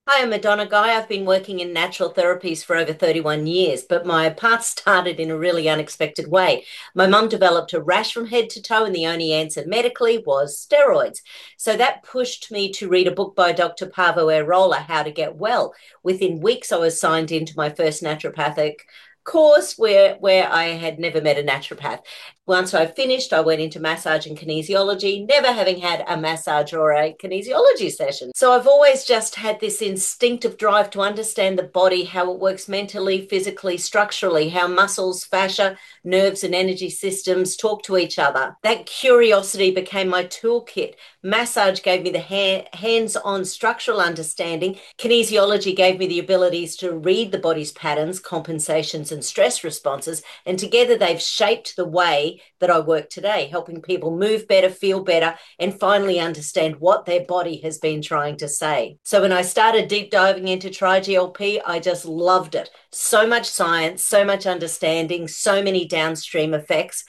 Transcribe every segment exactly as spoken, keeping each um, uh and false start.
Hi, I'm Madonna Guy. I've been working in natural therapies for over thirty-one years, but my path started in a really unexpected way. My mum developed a rash from head to toe, and the only answer medically was steroids. So that pushed me to read a book by Doctor Pavo Airola, How to Get Well. Within weeks, I was signed into my first naturopathic course where where I had never met a naturopath. Once I finished, I went into massage and kinesiology, never having had a massage or a kinesiology session. So I've always just had this instinctive drive to understand the body, how it works mentally, physically, structurally, how muscles, fascia, nerves, and energy systems talk to each other. That curiosity became my toolkit. Massage gave me the ha- hands-on structural understanding. Kinesiology gave me the abilities to read the body's patterns, compensations, and stress responses. And together they've shaped the way that I work today, helping people move better, feel better, and finally understand what their body has been trying to say. So when I started deep diving into Tri-G L P, I just loved it. So much science, so much understanding, so many downstream effects.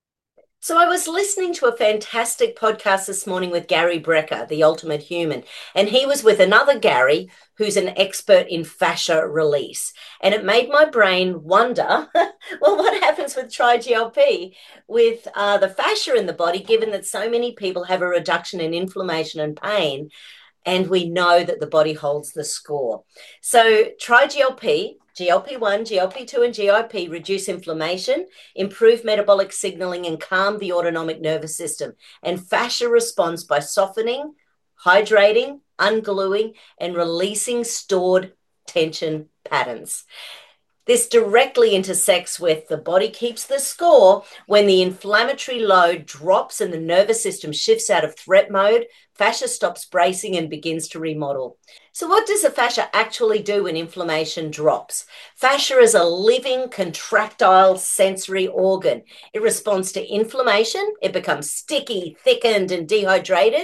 So I was listening to a fantastic podcast this morning with Gary Brecker, the ultimate human, and he was with another Gary who's an expert in fascia release. And it made my brain wonder, well, what happens with Tri-G L P with uh, the fascia in the body, given that so many people have a reduction in inflammation and pain, and we know that the body holds the score. So Tri-G L P, G L P one, G L P two, and G I P reduce inflammation, improve metabolic signaling, and calm the autonomic nervous system. And fascia responds by softening, hydrating, ungluing, and releasing stored tension patterns. This directly intersects with the body keeps the score when the inflammatory load drops and the nervous system shifts out of threat mode. Fascia stops bracing and begins to remodel. So what does the fascia actually do when inflammation drops? Fascia is a living, contractile sensory organ. It responds to inflammation. It becomes sticky, thickened, and dehydrated.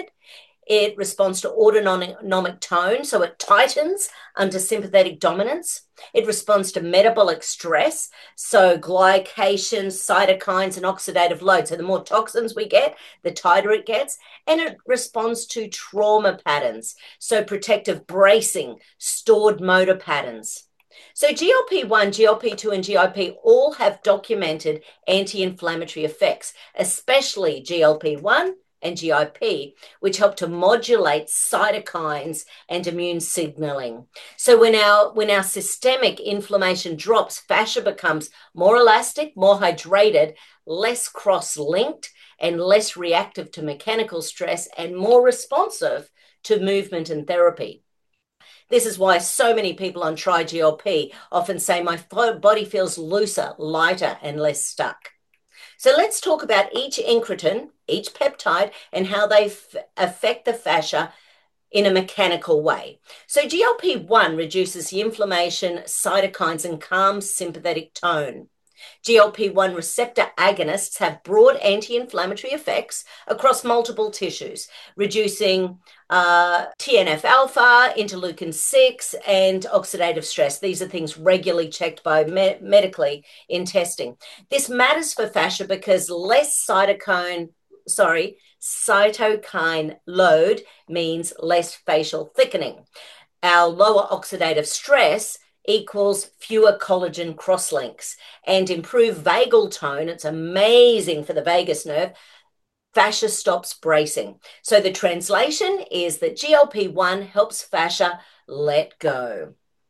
It responds to autonomic tone, so it tightens under sympathetic dominance. It responds to metabolic stress, so glycation, cytokines, and oxidative load. So the more toxins we get, the tighter it gets. And it responds to trauma patterns, so protective bracing, stored motor patterns. So G L P one, G L P two, and G I P all have documented anti-inflammatory effects, especially G L P one and G I P, which help to modulate cytokines and immune signaling. So when our when our systemic inflammation drops, fascia becomes more elastic, more hydrated, less cross-linked, and less reactive to mechanical stress, and more responsive to movement and therapy. This is why so many people on Tri-G L P often say my body feels looser, lighter, and less stuck. So let's talk about each incretin, each peptide, and how they f- affect the fascia in a mechanical way. So G L P one reduces the inflammation, cytokines, and calms sympathetic tone. G L P one receptor agonists have broad anti-inflammatory effects across multiple tissues, reducing uh, T N F alpha, interleukin six, and oxidative stress. These are things regularly checked by me- medically in testing. This matters for fascia because less cytokine, sorry, cytokine load means less facial thickening. Our lower oxidative stress equals fewer collagen crosslinks and improved vagal tone. It's amazing for the vagus nerve. Fascia stops bracing. So the translation is that G L P one helps fascia let go.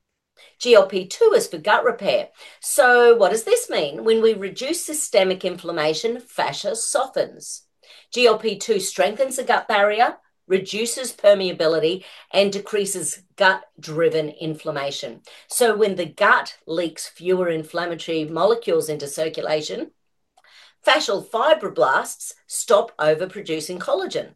G L P two is for gut repair. So what does this mean? When we reduce systemic inflammation, fascia softens. G L P two strengthens the gut barrier, reduces permeability, and decreases gut-driven inflammation. So when the gut leaks fewer inflammatory molecules into circulation, fascial fibroblasts stop overproducing collagen.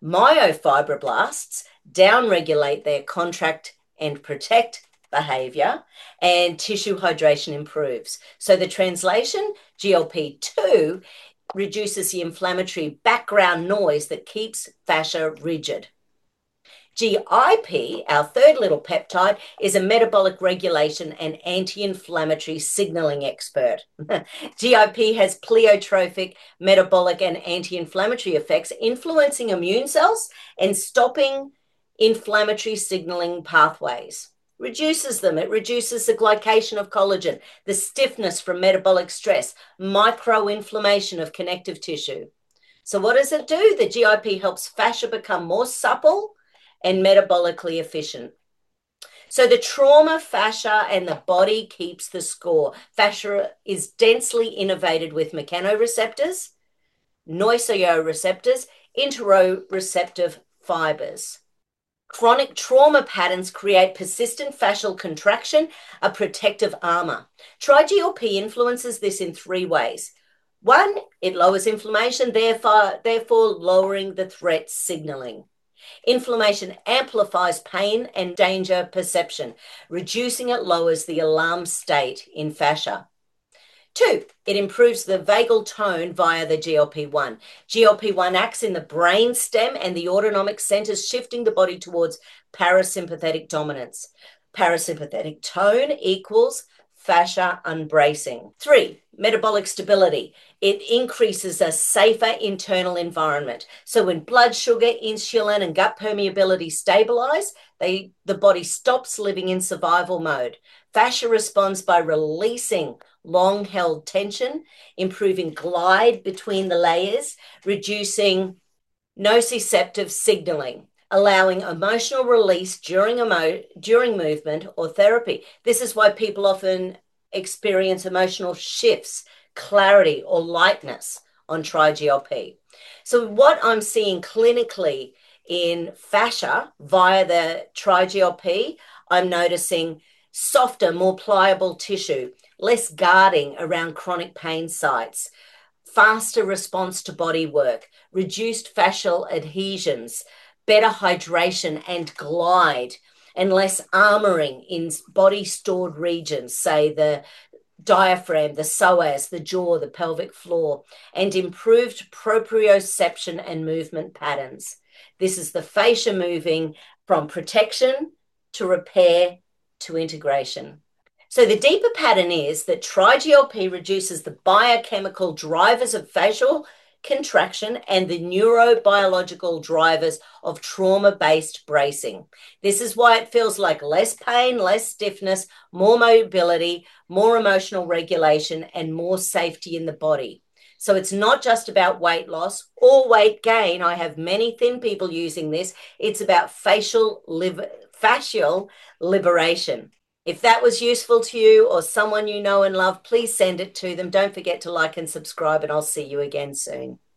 Myofibroblasts downregulate their contract and protect behavior, and tissue hydration improves. So the translation, G L P two reduces the inflammatory background noise that keeps fascia rigid. G I P, our third little peptide, is a metabolic regulation and anti-inflammatory signaling expert. G I P has pleiotropic, metabolic, and anti-inflammatory effects, influencing immune cells and stopping inflammatory signaling pathways. Reduces them. It reduces the glycation of collagen, the stiffness from metabolic stress, microinflammation of connective tissue. So what does it do? The G I P helps fascia become more supple and metabolically efficient. So the trauma fascia and the body keeps the score. Fascia is densely innervated with mechanoreceptors, nociceptors, interoceptive fibers. Chronic trauma patterns create persistent fascial contraction, a protective armor. Tri-G L P influences this in three ways. One, it lowers inflammation, therefore, therefore lowering the threat signaling. Inflammation amplifies pain and danger perception. Reducing it lowers the alarm state in fascia. Two, it improves the vagal tone via the G L P one. G L P one acts in the brain stem and the autonomic centers, shifting the body towards parasympathetic dominance. Parasympathetic tone equals fascia unbracing. Three, metabolic stability. It increases a safer internal environment. So when blood sugar, insulin, and gut permeability stabilize, they, the body stops living in survival mode. Fascia responds by releasing long-held tension, improving glide between the layers, reducing nociceptive signaling, allowing emotional release during, emo during movement or therapy. This is why people often experience emotional shifts, clarity, or lightness on Tri-G L P. So what I'm seeing clinically in fascia via the Tri-G L P, I'm noticing softer, more pliable tissue, less guarding around chronic pain sites, faster response to body work, reduced fascial adhesions, better hydration and glide, and less armoring in body stored regions, say the diaphragm, the psoas, the jaw, the pelvic floor, and improved proprioception and movement patterns. This is the fascia moving from protection to repair to integration. So the deeper pattern is that Tri-G L P reduces the biochemical drivers of fascial contraction and the neurobiological drivers of trauma-based bracing. This is why it feels like less pain, less stiffness, more mobility, more emotional regulation, and more safety in the body. So it's not just about weight loss or weight gain. I have many thin people using this. It's about facial liver, fascial liberation. If that was useful to you or someone you know and love, please send it to them. Don't forget to like and subscribe, and I'll see you again soon.